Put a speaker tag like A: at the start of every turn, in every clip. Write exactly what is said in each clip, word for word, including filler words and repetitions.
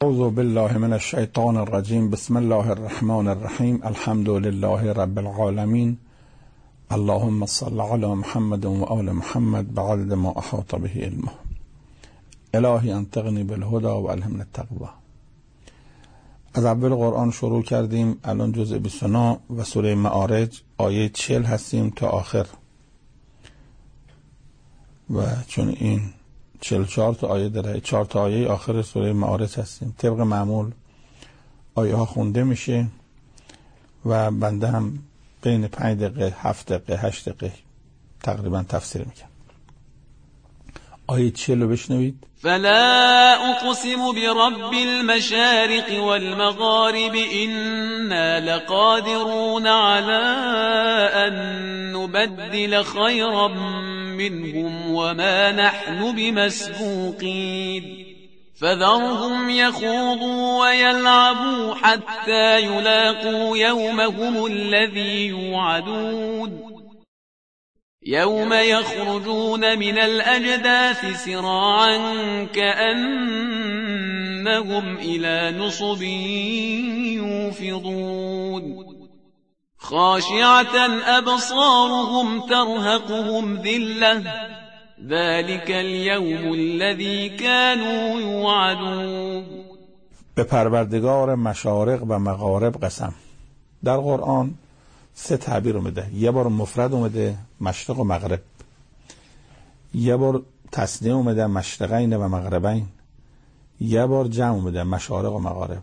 A: اعوذ بالله من الشیطان الرجیم. بسم الله الرحمن الرحیم. الحمد لله رب العالمین. اللهم صل علی محمد و آل محمد بعدد ما احاط به علمه. الهی انطقنی بالهدى و الهمنی التقوی. از اول قرآن شروع کردیم. الان جزء بیست و نه و سوره معارج آیه چهل هستیم تا آخر، و چون این چهل و چهار تا آیه داره، چهار تا آیه آخر سوره معارج هستیم. طبق معمول آیه ها خونده میشه و بنده هم بین پنج دقیقه، هفت دقیقه، هشت دقیقه تقریبا تفسیر میکنم. آیه چهل رو بشنوید.
B: فلا اقسم برب المشارق والمغارب إنا لقادرون على أن نبدل خيرا منهم وما نحن بمسبوقين فذرهم يخوضوا ويلعبوا حتى يلاقوا يومهم الذي يوعدون يوم يخرجون من الأجداث سراعا كأنهم إلى نصب يوفضون خاشعة أبصارهم ترهقهم ذلة ذلك اليوم الذي كانوا يوعدون.
A: به پروردگار مشارق و مغارب قسم. در قرآن سه تعبیر اومده. یه بار مفرد اومده، مشرق و مغرب. یه بار تثنیه اومده، مشرقین و مغربین. یه بار جمع اومده، مشارق و مغارب.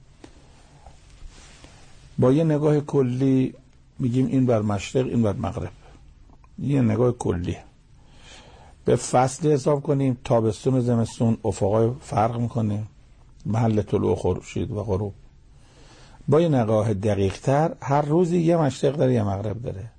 A: با یه نگاه کلی میگیم این بر مشرق، این بر مغرب. یه نگاه کلی. به فصل حساب کنیم، تابستون و زمستون افقای فرق میکنه، محل طلوع خورشید و غروب. با یه نگاه دقیق تر هر روزی یه مشرق داره یه مغرب داره.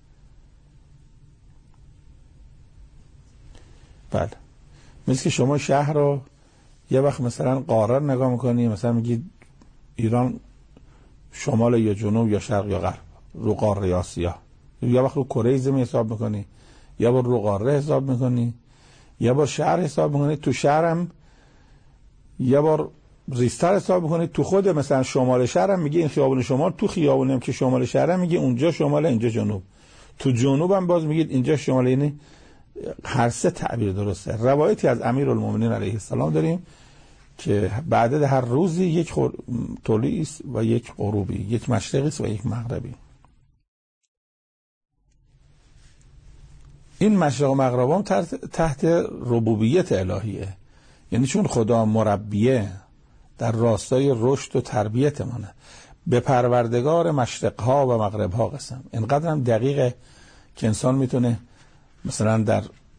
A: بله، مثل که شما شهر رو یه وقت مثلا قاره نگاه میکنی، مثلا میگی ایران شمال یا جنوب یا شرق یا غرب، رو قاره آسیا. یه وقت رو کره زمین حساب میکنی، یا بار رو قاره حساب میکنی، یا بار شهر حساب میکنی. تو شهرم یه بار ریستر حساب میکنی. تو خود مثلا شمال شهرم میگه این خیابون شمال، تو خیابونم که شمال شهرم میگه اونجا شمال اینجا جنوب، تو جنوبم باز میگید اینجا شمال. یعنی هر سه تعبیر درسته. روایتی از امیرالمومنین علیه السلام داریم که بعد هر روزی یک خور... طلوعی است و یک غروبی، یک مشرقی است و یک مغربی. این مشرق و مغرب هم تحت ربوبیت الهیه، یعنی چون خدا مربیه در راستای رشد و تربیت منه. به پروردگار مشرقها و مغربها قسم. اینقدر هم دقیقه که انسان میتونه مثلا در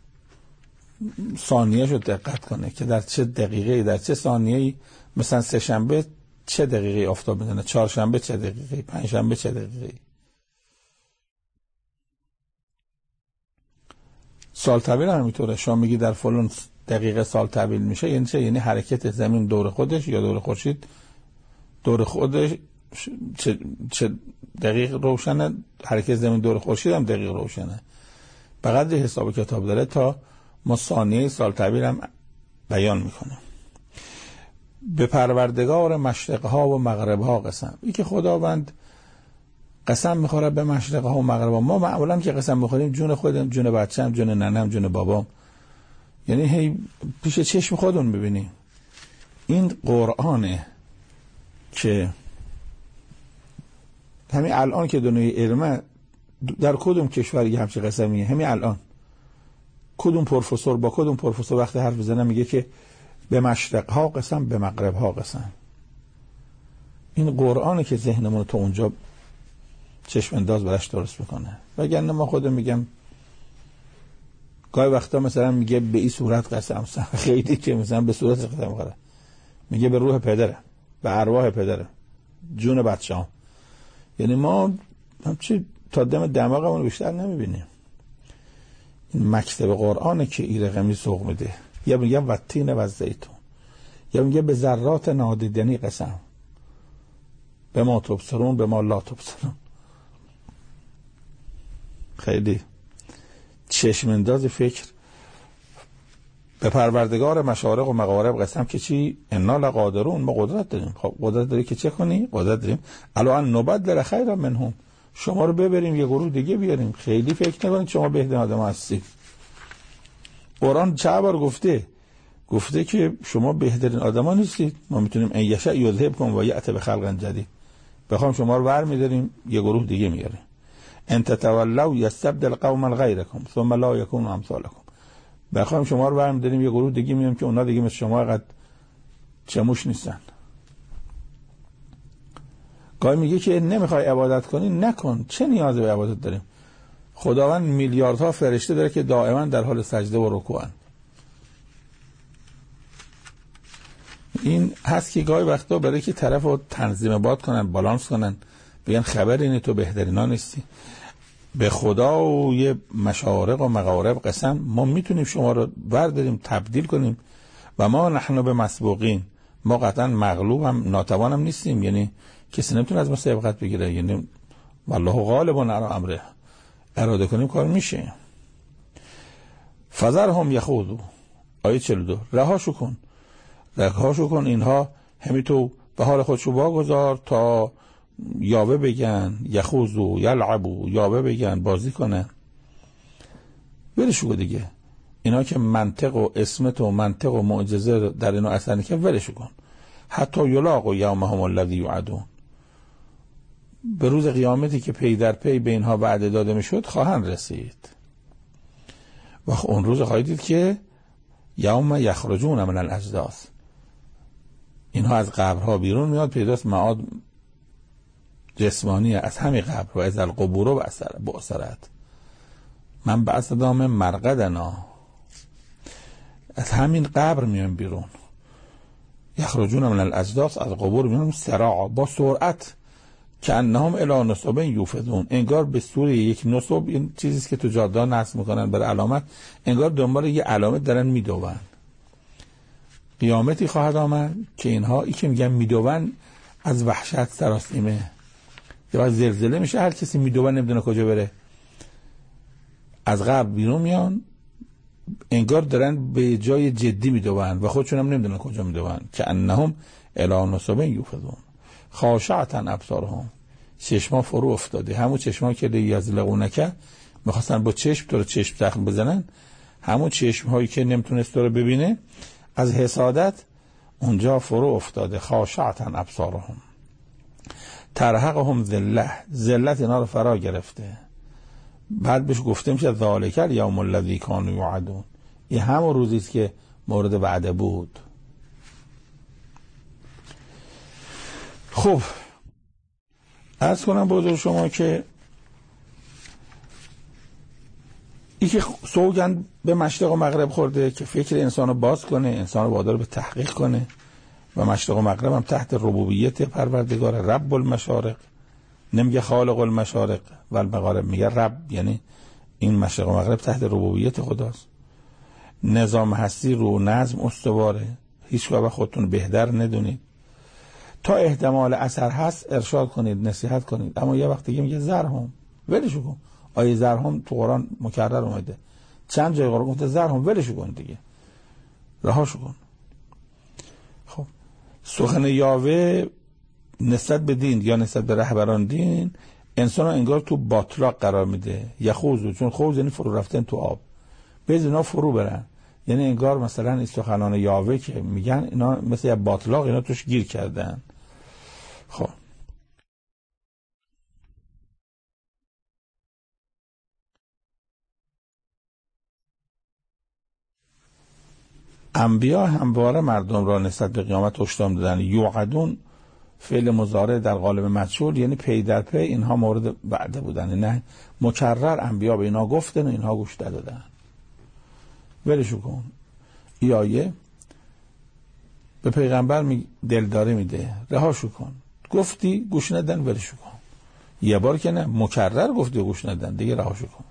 A: ثانیه شو دقت کنه که در چه دقیقه، در چه ثانیه‌ای، مثلا سه شنبه چه دقیقه آفتاب میزنه، چهار شنبه چه دقیقه، پنج شنبه چه دقیقه. سال تبیل هم میتونه. شما میگی در فلان دقیقه سال تبیل میشه، یعنی چه؟ یعنی حرکت زمین دور خودش یا دور خورشید دور خودش چه, چه دقیق روشنه، حرکت زمین دور خورشید هم دقیق روشنه. به قدر حساب کتاب داره تا ما ثانیه سال تبیل هم بیان میکنه. به پروردگار مشرقها و مغربها قسم. این که خداوند قسم میخوره به مشرقها و مغربها. ما معمولا که قسم میخوریم جون خودم، جون بچه‌م، جون ننم، جون بابام، یعنی هی پیش چشم خودمون ببینیم. این قرآنه که همین الان که دنیای علمه در کدوم کشور یه همچین قسمیه؟ همین الان کدوم پروفسور با کدوم پروفسور وقتی حرف بزنه میگه که به مشرقها قسم، به مغربها قسم. این قرآنه که ذهنمون تو اونجا چشم انداز براش درست میکنه. وگرنه ما خودم میگم گاهی وقتا مثلا میگه به این صورت قسم، خیلی که مثلا به صورت قسم میخوره، میگه به روح پدره، به ارواح پدره، جون بچه‌ام. یعنی ما همچی تا دم دماغمون بیشتر نمیبینیم. این مکتب قرآنه که این رقمی سوق میده. یا میگه و تین و زیتون، یا میگه به ذرات نادیدنی قسم، به ما تبصرون به ما لا تبصرون. خیلی چشم انداز فکر به پروردگار مشارق و مغارب قسم که چی؟ انا لقادرون، ما قدرت داریم. خب قدرت داری که چه کنی؟ قدرت داریم الان نبدل خیرا منهم، شما رو ببریم یه گروه دیگه بیاریم. خیلی فکر نکنید شما بهترین آدم هستید. قرآن چند بار گفته گفته که شما بهترین آدما نیستید، ما میتونیم ان یشاء یذهبکم و یأتی بخلق جدید، بخوام شما رو برمی‌داریم یه گروه دیگه میاریم. ان تتولوا یستبدل قوما غیرکم ثم لا یکونوا امثالکم، بخوام شما رو برمی‌داریم یه گروه دیگه میاریم که اونا دیگه مثل شما قد چموش نیستن. گاهی میگه که نمیخوای عبادت کنی نکن، چه نیازی به عبادت داریم؟ خداوند میلیاردها فرشته داره که دائما در حال سجده و رکوعن. این هست که گاهی وقتا برای که طرف رو تنظیم باد کنن، بالانس کنن، بگن خبر اینه تو بهترینا نیستی. به خدا و یه مشارق و مغارب قسم ما میتونیم شما رو برداریم تبدیل کنیم و ما نحن به مسبوقین، ما قطعا مغلوب هم ناتوان هم نیستیم، یعنی کسی نمیتونه از ما سبقت بگیره، یعنی والله غالب علی امره، اراده کنیم کار میشه. فذرهم یخوضوا، آیه چهل و دو، رهاشو کن رهاشو کن اینها همینطور به حال خودشو واگذار تا یاوه بگن، یخوضوا یلعبوا، یاوه بگن، بازی کنن، ولشو دیگه. اینا که منطق و اسمت و منطق و معجزه در اینا اثر نکنه ولشو کن. حتی یلاقوا یومهم الذی یوعدون، به روز قیامتی که پی در پی به اینها وعده داده میشد خواهند رسید. و اون روز خواهید دید که یوم یخرجون من الاجداث، اینها از قبرها بیرون میاد، پیداست معاد جسمانی از همین قبر و از القبور و بعثرت من بعث دام مرقدنا، از همین قبر میان بیرون. یخرجون من الاجداث، از قبور میان سراع، با سرعت، که انهم الی نصب یوفضون، انگار به صورت یک نصب، این چیزی که تو جاده نصب میکنن برای علامت، انگار دنبال یه علامت دارن میدوون. قیامتی خواهد آمد که اینها ای که میگن میدوون از وحشت سراسیمه، یا از زلزله میشه، هر کسی میدوون نمیدونه کجا بره، از قبر بیرون میان، انگار دارن به جای جدی میدوون و خودشون هم نمیدونن کجا میدوون. که انهم الی نصب یوفضون خاشعتا ابصارهم، چشما فرو افتاده، همون چشما که لیزلقونک میخواستن با چشم تو رو چشم زخم بزنن، همون چشم هایی که نمیتونست تو رو ببینه از حسادت اونجا فرو افتاده. خاشعتا ابصارهم ترهقهم ذله، ذلت اینا رو فرا گرفته. بعد بهش گفته میشه ذالک الیوم الذی کانوا یوعدون، این همون روزی است که مورد وعده بود. خب عرض کنم بزرگ شما که ای که سوگند به مشرق و مغرب خورده که فکر انسان رو باز کنه، انسان رو وادار به تحقیق کنه، و مشرق و مغرب هم تحت ربوبیت پروردگار رب المشارق، نمیگه خالق المشارق و المغارب، میگه رب، یعنی این مشرق و مغرب تحت ربوبیت خداست. نظام هستی رو نظم استواره، هیچ وقت خودتون بهتر ندونید. تا احتمال اثر هست ارشاد کنید، نصیحت کنید، اما یه وقت دیگه میگه زرهم، ولشو کن. آیه زرهم تو قرآن مکرر اومده، چند جای قرآن گفته زرهم، ولشو کن دیگه، رهاشو کن. خب سخن یاوه نسبت به دین یا نسبت به رهبران دین انسان انگار تو باطلاق قرار میده. یخوض، چون خوض یعنی فرو رفتن تو آب، بیز اینا فرو برن، یعنی انگار مثلا این سخنان یاوه که میگن اینا مثل یه باطلاق، اینا توش گیر کردن. خب انبیا همواره مردم را نسبت به قیامت هشدار دادن. یوعدون فعل مضارع در قالب مجهول، یعنی پی در پی اینها مورد وعده بودن، نه مکرر انبیا به اینا گفتن و اینها گوش دادن. ولشو کن. ای آیه به پیغمبر می دلداری میده، رهاشو کن. گفتی گوش ندن، ولشو کن. یه بار که نه، مکرر گفتی گوش ندن، دیگه رهاشو کن.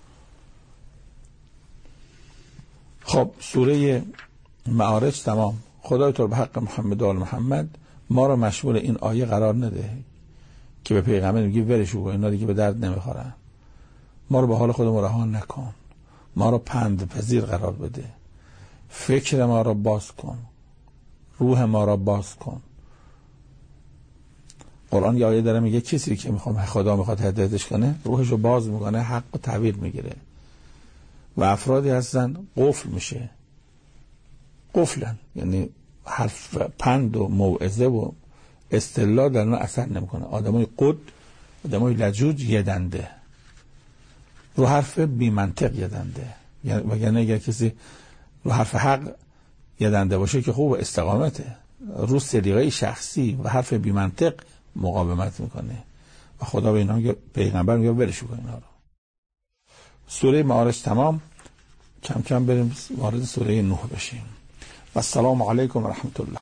A: خب سوره معارج تمام. خدای تو به حق محمد و آل محمد ما رو مشمول این آیه قرار نده که به پیغمبر میگی ولشو کن، اینا دیگه به درد نمیخورن. ما رو به حال خودمون رها نکن، ما رو پند پذیر قرار بده. فکر ما را باز کن، روح ما را باز کن. قرآن یه آیه داره میگه کسی که میخوام خدا میخواد هدایتش کنه روحش رو باز میکنه، حق و تعبیر میگیره. و افرادی هستن قفل میشه، قفلن، یعنی حرف پند و موعظه و استدلال در اون اثر نمیکنه. آدمای قد، آدمای لجوج یه دنده، رو حرف بی منطق یه دنده. یعنی اگر کسی رو حرف حق یه دنده باشه که خوب استقامته، رو سلیقه شخصی و حرف بی منطق مقاومت میکنه و خدا به اینا پیغمبر میگه برشون کن اینا رو. سوره معارج تمام، کم کم بریم وارد سوره نوح بشیم. و السلام علیکم و رحمت الله.